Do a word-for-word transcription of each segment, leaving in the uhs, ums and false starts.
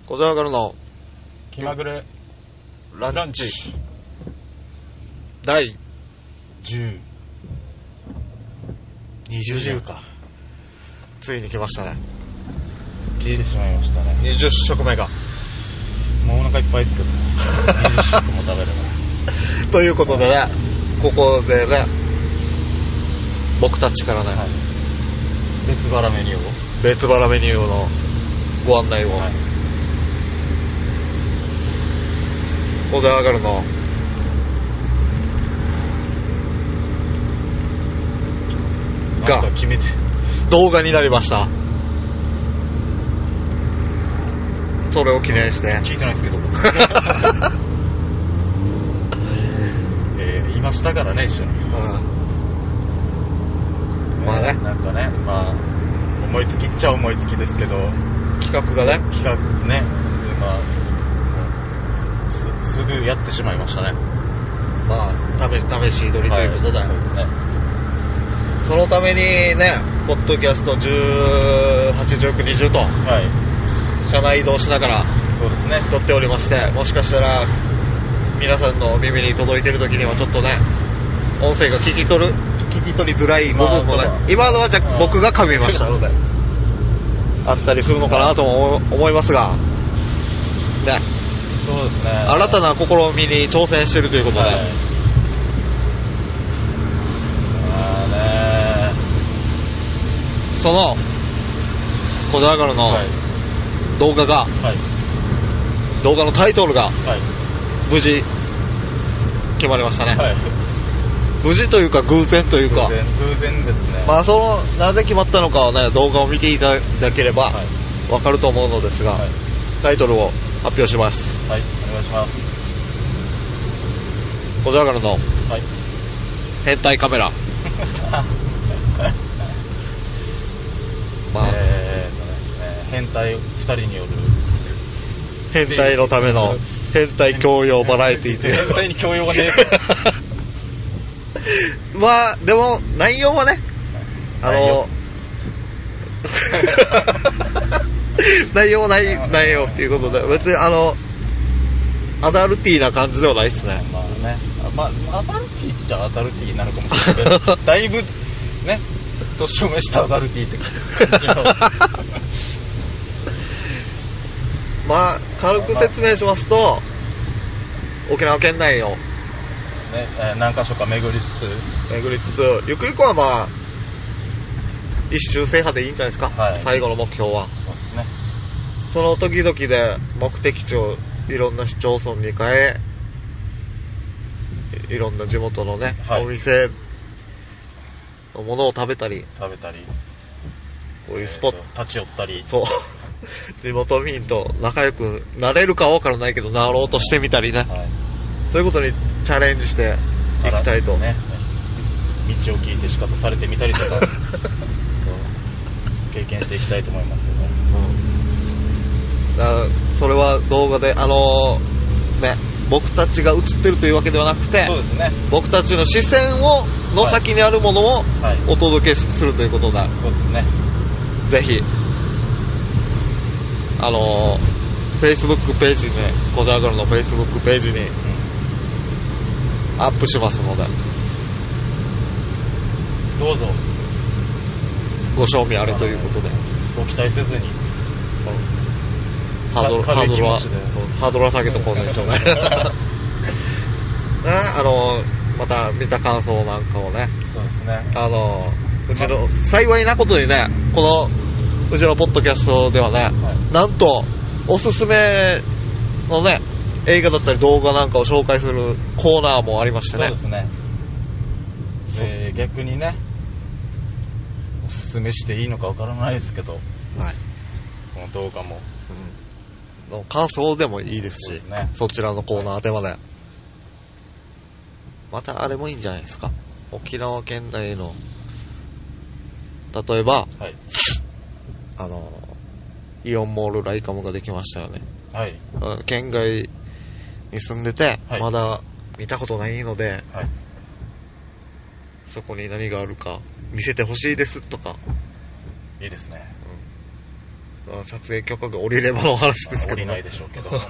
こちらからの気まぐれランチランチ第じゅう、 にじゅうにじゅうか。 ついに来ましたね。 聞いてしまいましたね。 にじゅっ食目がもうお腹いっぱいですけどね。にじゅっ食も食べれば。 ということでね、ここでね、僕たちからね、 はい、別腹メニューを別腹メニューのご案内を、 はい、 こちらからのがなんか決めて動画になりました。それを記念して聞いてないですけどえー、いましたからね、一緒に。 うん、まあね、 なんかね、まあ思いつきっちゃ思いつきですけど、 企画がね、 企画ね、まあす, すぐやってしまいましたね。 まあ試し試し撮りということで、 はい、そうですね。 そのためにね、ポッドキャストじゅうはち、じゅうきゅう、にじゅうと、 はい、 車内移動しながらそうですね、 撮っておりまして、もしかしたら皆さんの耳に届いている時にはちょっとね、音声が聞き取る聞き取りづらい部分もね、まあ、今のはじゃ僕が噛みましたのであったりするのかなとも思いますがね、 そうですね、 新たな試みに挑戦しているということで、はい、 まあね、 そのこちらからの動画が、はい、動画のタイトルが、はい、無事決まりましたね、はい、無事というか偶然というか、 偶然、偶然ですね。 まあそのなぜ決まったのかはね、動画を見ていただければわかると思うのですが、はい、タイトルを発表します。 はい、お願いします。 こちらからの、はい、変態カメラまあ、えーとね、えー、変態ふたりによる変態のための変態教養バラエティーという変態に教養がねまあでも内容はね、あの内容はない内容っていうことで、別にあのアダルティーな感じではないですね。 まあね、まあアダルティーっちゃアダルティーなのかもしれないけどだいぶね、年を召したアダルティーって感じのまあ軽く説明しますと、沖縄県内を、ね、 えー、何か所か巡りつつ巡りつつゆくゆくはまあ一周制覇でいいんじゃないですか、はい、最後の目標は。 そうですね。 その時々で目的地をいろんな市町村に変え、いろんな地元のね、はい、お店のものを食べたり食べたり、 こういうスポット、 えー、立ち寄ったり、 そう地元民と仲良くなれるかは分からないけどなろうとしてみたりね、はい、そういうことにチャレンジしていきたいと、ね、 道を聞いて仕方されてみたりとか経験していきたいと思いますけど、 うん、だからそれは動画であのー、ね、僕たちが映ってるというわけではなくて、 そうですね、僕たちの視線をの先にあるものをお届けするということで、はいはい、 そうですね、 ぜひあのー、Facebook ページにね、コジャーガルの Facebook ページにアップしますので、 どうぞご賞味あれということで、 ご期待せずに、うん、 ハードルハードルはハードルは下げとこうでしょうねあのまた見た感想なんかをね、 そうですね、 あのうちの幸いなことにね、このうちのポッドキャストではね、はい、なんとおすすめのね映画だったり動画なんかを紹介するコーナーもありましてね。 そうですね、えー、逆にねおすすめしていいのかわからないですけど、はい、この動画も、 うん、の感想でもいいですし、 そ, ね、そちらのコーナーでまで、はい、またあれもいいんじゃないですか、沖縄県内の例えば、はい、あのイオンモールライカムができましたよね、はい、県外に住んでて、はい、まだ見たことないので、はい、そこに何があるか見せてほしいですとか、 いいですね、 撮影許可が下りればの話ですけど、ね、 降りないでしょうけど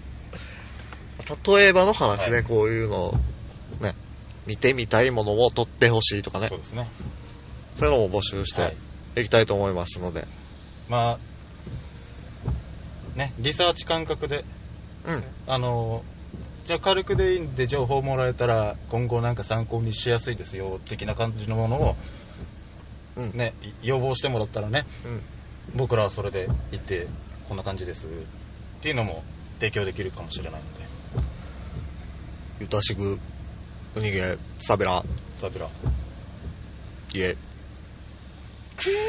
例えばの話ね、 はい、 こういうのをね、見てみたいものを撮ってほしいとかね、 そうですね、 そういうのも募集していきたいと思いますので、はい、 まあね、リサーチ感覚で、 うん、 あのじゃあ軽くでいいんで情報もらえたら今後なんか参考にしやすいですよ的な感じのものを、うん、ね、要望してもらったらね、うん、僕らはそれで行ってこんな感じですっていうのも提供できるかもしれないので。 ゆたしぐうにげサベラサベラいえくー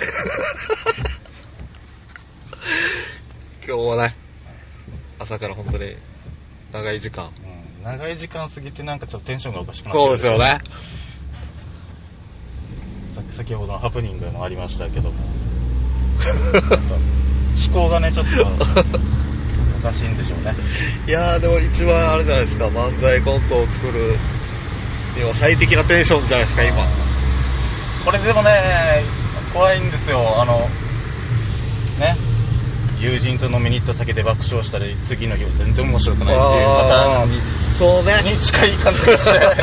今日はね、朝から本当に長い時間、 うん、長い時間過ぎてなんかちょっとテンションがおかしくなってそうですよね。 先ほどのハプニングもありましたけども思考がねちょっとおかしいんでしょうね。 いやーでも一番あれじゃないですか、漫才コントを作るには最適なテンションじゃないですか今。 これでもね怖いんですよ。あのね、友人と飲みに行った先で爆笑したり次の日は全然面白くないっていうパターンに、 そうね、 に近い感じがして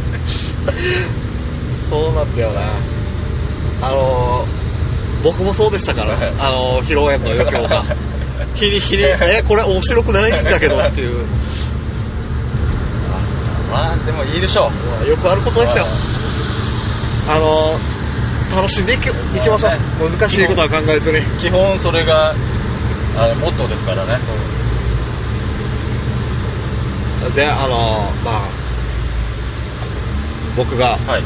そうなんだよな。あのー、僕もそうでしたからあのー、披露宴の余興が日に日にえこれ面白くないんだけどっていうまあでもいいでしょう。 よくあることですよ。あのー、楽しんでいき、いきましょう。難しいことは考えずに。 基本それがあれモットーですからね。 で、あのー、まあ僕が、はい、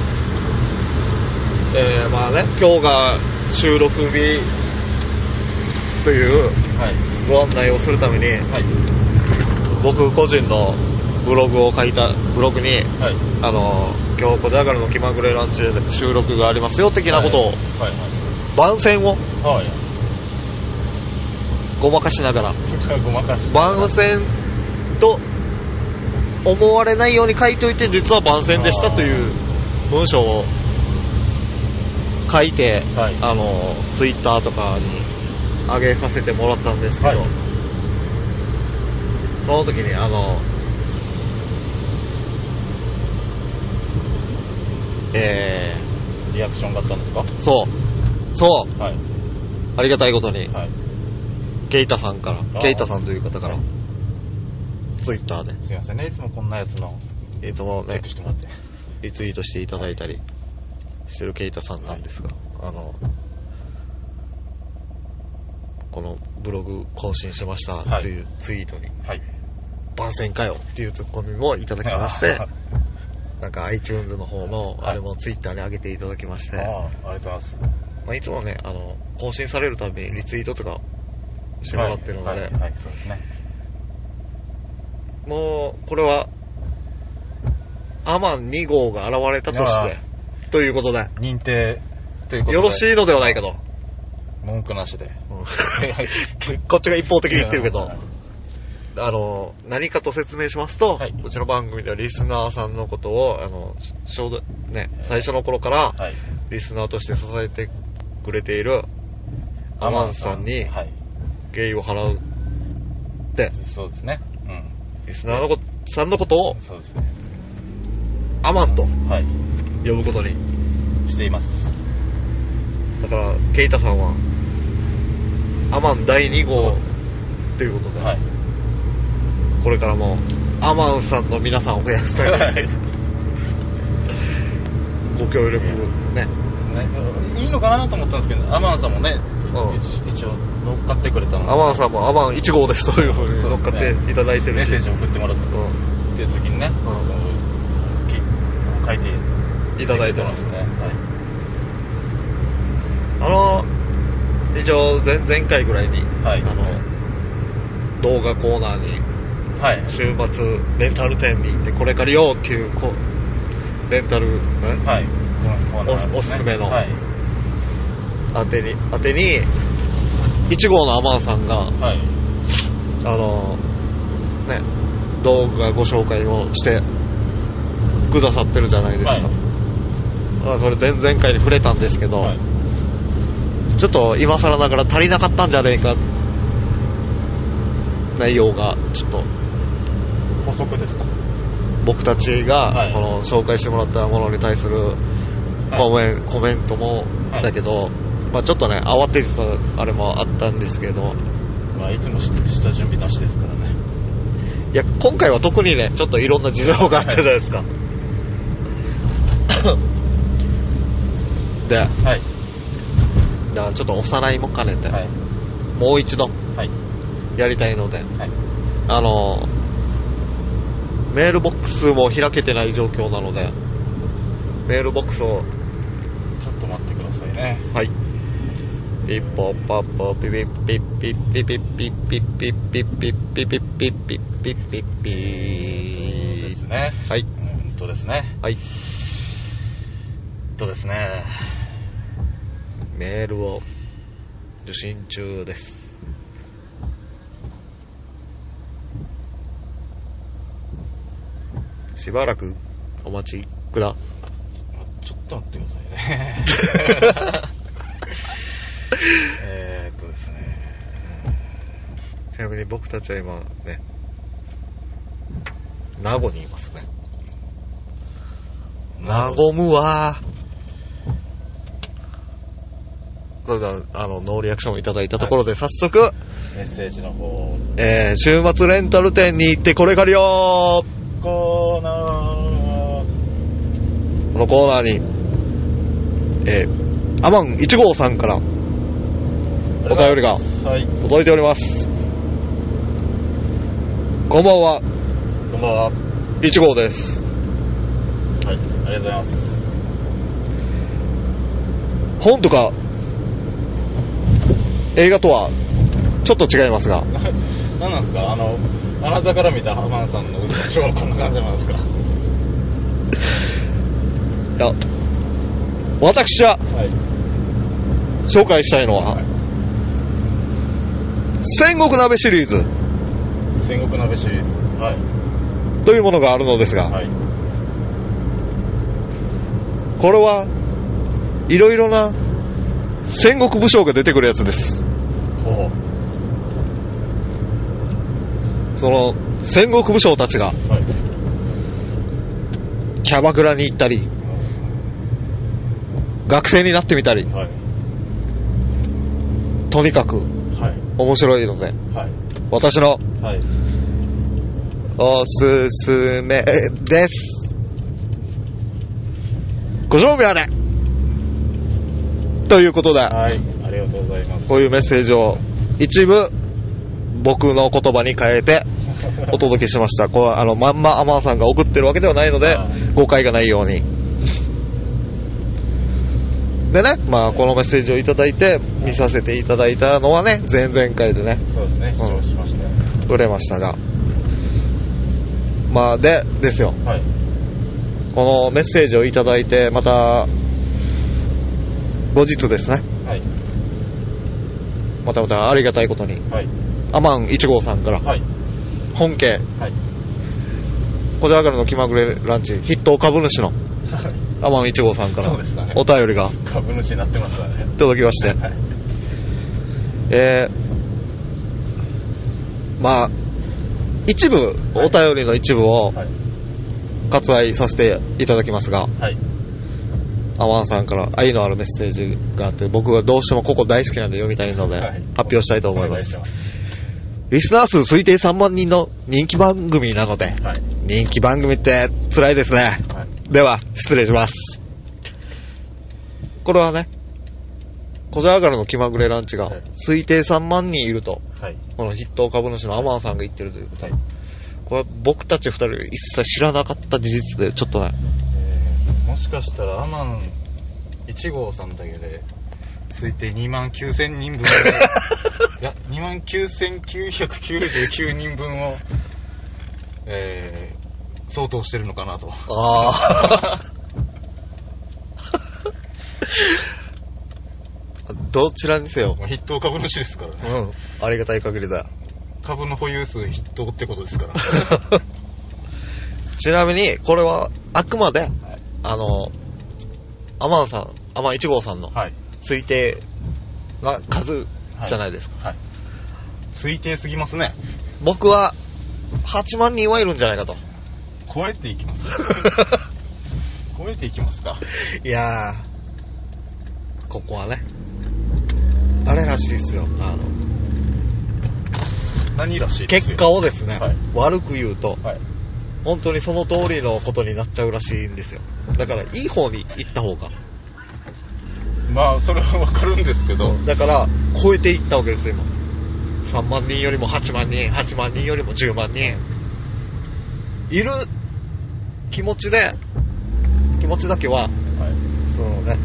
えー、まあね、今日が収録日というご案内をするために、はい、僕個人のブログを書いたブログに、はい、あの今日こじゃがるの気まぐれランチで収録がありますよ的なことを、はいはいはい、番宣を、はい、ごまかしながらごまかしながら番宣と思われないように書いといて実は番宣でしたという文章を書いて、はい、あのツイッターとかに上げさせてもらったんですけど、はい、その時にあのえー、リアクションがあったんですか？ そうそう、はい、ありがたいことに、はい、ケイタさんからケイタさんという方から、はい、ツイッターですいませんね、いつもこんなやつのいつもねチェックしてもらってリツイートしていただいたりしてるケイタさんなんですが、はい、あのこのブログ更新しましたというツイートに、はい、番宣かよっていうツッコミもいただきまして、なんか iTunes の方のあれもツイッターに上げていただきまして、はい、 ああ、ありがとうございます。 まあ、いつもねあの更新されるたびにリツイートとかしてもらってるので、はいはいはい、そうですね。もうこれはアマンに号が現れたとしてということで認定ということでよろしいのではないかと。 文句なしで、 うん、こっちが一方的に言ってるけど、あの何かと説明しますと、はい、うちの番組ではリスナーさんのことをあのちょうど、ね、最初の頃からリスナーとして支えてくれているアマンさんに敬意を払うって、 そうですね、うん、 リスナーのこさんのことをそうですね、 アマンと呼ぶことにしています。 だからケイタさんはアマンだいに号ということで、はい、これからもアマンさんの皆さんを増やすために、はい、ご協力ね、 ね、いいのかなと思ったんですけど、アマンさんもね、うん、一応乗っかってくれたので、 アマンさんもアマンいち号ですというふうに乗っかっていただいてるし、 メッセージを送ってもらったっていう時にね、うん、その書いていただいてますね。はい、あの一応前々回ぐらいに、はい、あの動画コーナーに、はい、週末レンタル店に行ってこれ借りようっていうこレンタル、はい、お, おすすめの、はい、当てに当てにいち号のアマンさんが、はい、あのね動画ご紹介をしてくださってるじゃないですか。はい、それ前々回に触れたんですけど、はい、 ちょっと今更ながら足りなかったんじゃねえか、内容がちょっと補足ですか。 僕たちがこの紹介してもらったものに対するコメン、はい、コメントもだけど、はい、まあちょっとね慌ててたあれもあったんですけど、 まあいつも下準備なしですからね。 いや今回は特にねちょっといろんな事情があったじゃないですか。で、はい、だからちょっとおさらいも兼ねて、はい、もう一度やりたいので、はい、あのメールボックスも開けてない状況なので、メールボックスをちょっと待ってくださいね。 はい。ピッポッパッポピピッピッピッピッピッピッピッピッピッピッピッピッピッピッピッピッピッピッですね。 はい。 うんとですね。 はい。 とですね。 メールを受信中です。しばらくお待ちくだ。 ちょっと待ってくださいね。えーっとですね。 ちなみに僕たちは今ね、名護にいますね。和むわー。それではあのノーリアクションをいただいたところで、はい、早速メッセージの方、 えー、週末レンタル店に行ってこれ借りよーコーナー。 このコーナーに、えー、アマンいち号さんからお便りが届いております。こんばんは。 こんばんは。 いち号です。 はい、ありがとうございます。 本とか映画とはちょっと違いますが何なんですか、あのあなたから見たアマンさんの歌唱はこんな感じなんですか。 いや、私は、はい、紹介したいのは、はい、戦国鍋シリーズ戦国鍋シリーズ、はい、 というものがあるのですが、はい、これはいろいろな戦国武将が出てくるやつです。ほう。その戦国武将たちが、はい、キャバクラに行ったり、学生になってみたり、はい、とにかく、はい、面白いので、はい、私の、はい、おすすめです。ご賞味あれということで、 はい、ありがとうございます。 こういうメッセージを一部僕の言葉に変えてお届けしました。これあのまんまアマンさんが送ってるわけではないので誤解がないように。でね、まあこのメッセージをいただいて見させていただいたのはね、前々回でね、 そうですね、視聴しました、うん、 売れましたが、まあでですよ、はい、このメッセージをいただいてまた後日ですね、はい、またまたありがたいことに、はい、アマンいち号さんから、はい、本家、はい、こじゃがるの気まぐれランチ筆頭株主のアマンいち号さんからお便りが、ね、 株主になってましたね、 届きまして、はい、えー、まあ一部、お便りの一部を割愛させていただきますが、はい、アマンさんから愛のあるメッセージがあって、僕はどうしてもここ大好きなんで読みたいので、はい、発表したいと思います。リスナー数推定さんまんにんの人気番組なので、はい、人気番組って辛いですね、はい、では失礼します。これはね、こじゃがるの気まぐれランチが推定さんまんにんいると、はい、この筆頭株主のアマンさんが言ってるということで、はい、これは僕たちふたり一切知らなかった事実で、ちょっとね、 えー、もしかしたらアマンいち号さんだけで推定にまんきゅうせんにんぶんいやにまんきゅうせんきゅうひゃくきゅうじゅうきゅうにんぶんを、えー、相当してるのかなと。あどちらにせよ筆頭株主ですからね、 うん、ありがたい限りだ。 株の保有数筆頭ってことですからちなみにこれはあくまで、はい、あのアマンさん、アマンいち号さんの推定が数じゃないですか。 はい。はい、推定すぎますね。 僕ははちまんにんはいるんじゃないかと。 超えていきます超えていきますか。 いやー、ここはね、あれらしいですよ。あの、 何らしいですよ。 結果をですね、 はい、 悪く言うと、 はい、 本当にその通りのことになっちゃうらしいんですよ。だからいい方に行った方が。 まあそれはわかるんですけど、 だから超えていったわけですよ今。さんまんにんよりもはちまんにん、はちまんにんよりもじゅうまんにんいる気持ちで、気持ちだけは、はい、そのね、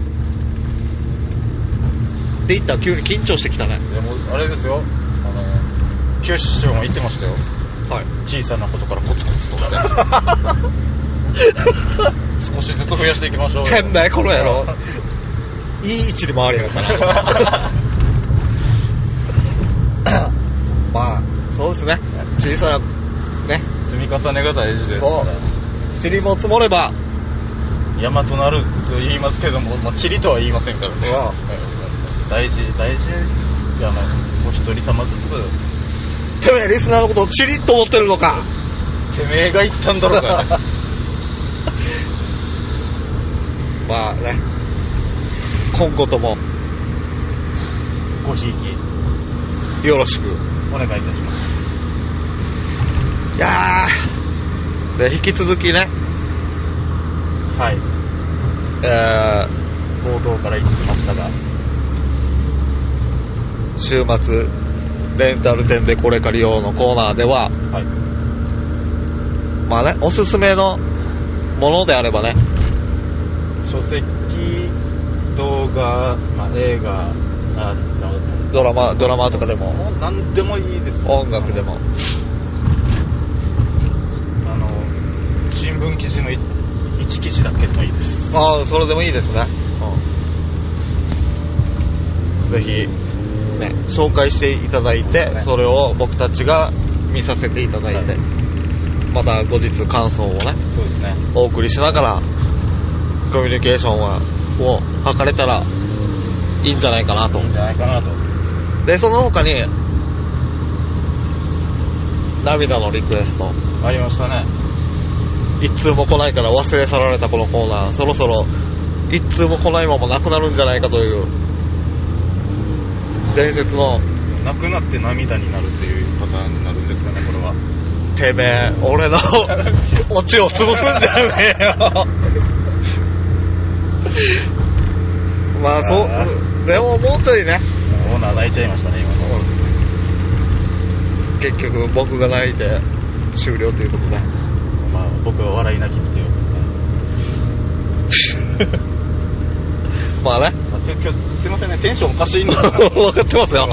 って言ったら急に緊張してきたね。 でもあれですよ、あの清志師匠も言ってましたよ。 はい。 小さなことからコツコツと少しずつ増やしていきましょう。 てんだいこの野郎。いい位置で回りやから。まあそうですね。小さなね積み重ねが大事ですから。 塵も積もれば山となると言いますけども、まあ、塵とは言いませんからね。大事大事。あのお一人様ずつ。 てめえリスナーのことをチリッと思ってるのか。 てめえが言ったんだろうか。 まあね、今後ともごひいきよろしくお願いいたします。 いやーで引き続きね、 はい、 えー、冒頭から言ってましたが、 週末レンタル店でこれ借りようのコーナーでは、はい、まあね、おすすめのものであればね、 書籍、動画、まあ、映画、あドラマ、ドラマとかでも、 もう何でもいいです。 音楽でも、 あの新聞記事の一記事だけでもいいです。 ああ、それでもいいですね。うん、ぜひね、紹介していただいて、ね、それを僕たちが見させていただいて、はい、また後日感想をね、 そうですね、 お送りしながらコミュニケーションはを図れたらいいんじゃないかなと。 いいんじゃないかなと。 で、その他に涙のリクエストありましたね。 一通も来ないから忘れ去られたこのコーナー、そろそろ一通も来ないままなくなるんじゃないかという伝説の。 なくなって涙になるっていうパターンになるんですかね、これは。 てめえ、俺のオチを潰すんじゃねえよ。まあそう、でももうちょいね。 オーナー泣いちゃいましたね、今の。 結局僕が泣いて終了ということで。 まあ僕は笑い泣きっていう。 まあね。 まあ、今日すいませんね、テンションおかしいんだ。 分かってますよ。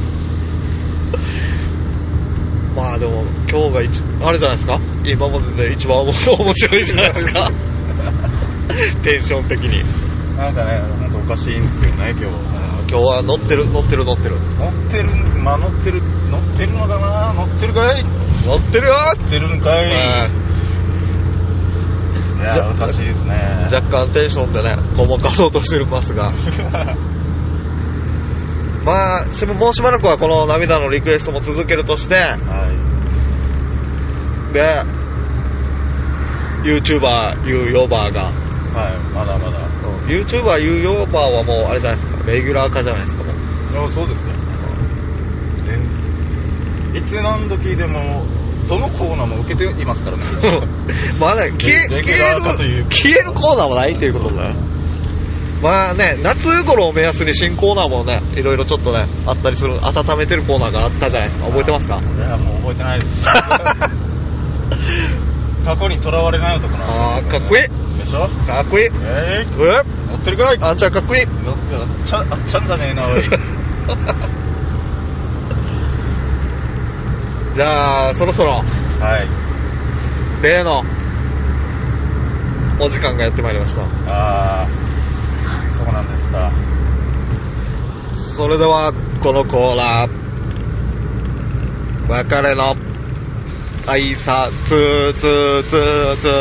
まあでも今日が一あれじゃないですか。今までで一番面白いじゃないですか。テンション的に。 なんかね、ほんとおかしいんですよね、今日。 今日は乗ってる乗ってる乗ってる乗ってるんです。まあ乗ってる乗ってるのかな。乗ってるかい。 乗ってるよ。 乗ってるんかい。いやおかしいですね。 若干テンションでねごまかそうとしてますが。まあもうしばらくはこの涙のリクエストも続けるとして、はい、で YouTuber ユーヨーバーが、 はい、まだまだ YouTuber ユーヨーバーはもうあれじゃないですか、レギュラー化じゃないですか。もういやそうですよ、うん、いつ何時でもどのコーナーも受けていますからね。 まあね、消え、消える消えるコーナーもないということだ。まあね、夏頃を目安に新コーナーもね、いろいろちょっとね、あったりする、温めてるコーナーがあったじゃないですか。覚えてますか？ いや、もう覚えてないです。過去にとらわれない男なんです、ね。 ああ、かっこいい。 でしょ？ かっこいい。 えー、 え乗ってるかい？ あんちゃんかっこいい。 乗ってあっちゃん、あっちゃんじゃねえな、おい。 じゃあ、そろそろ。 はい。 例の、お時間がやってまいりました。 ああ。そうなんですか。 それではこのコーナー、別れの挨拶ツーツーツーツ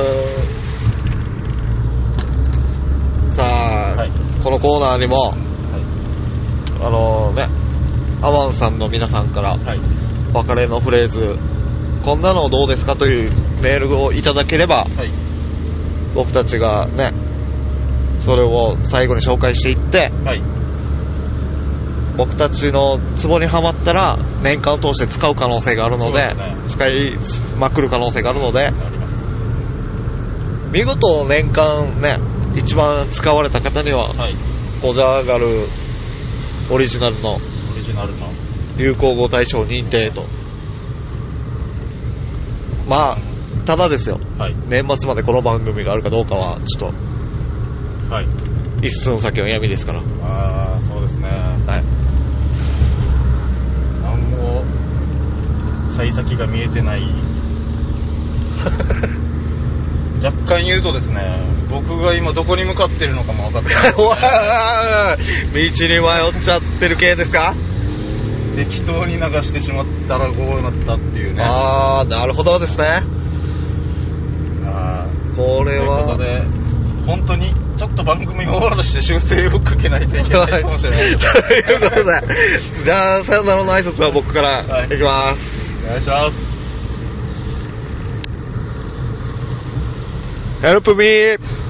ー。さあ、はい、このコーナーにも、はい、 あのね、アワンさんの皆さんから、はい、別れのフレーズ、こんなのどうですかというメールをいただければ、はい、僕たちがね、それを最後に紹介していって、はい、僕たちのツボにはまったら年間を通して使う可能性があるので、ね、使いまくる可能性があるので、見事年間ね、一番使われた方には、はい、コジャーガルオリジナルのオリジナルの流行語大賞認定と、まあただですよ、はい、年末までこの番組があるかどうかはちょっと、はい、一寸先は闇ですから。 ああ、そうですね。はい。何も幸先が見えてない。若干言うとですね、僕が今どこに向かってるのかも分かってない、ね。道に迷っちゃってる系ですか？ 適当に流してしまったらこうなったっていうね。 ああ、なるほどですね。 あこれは。 ということで、本当にちょっと番組を終わらして修正をかけないといけないかもしれない。ということで、じゃあ、さよならの挨拶は僕からいきます。 はい、お願いします。 Help me!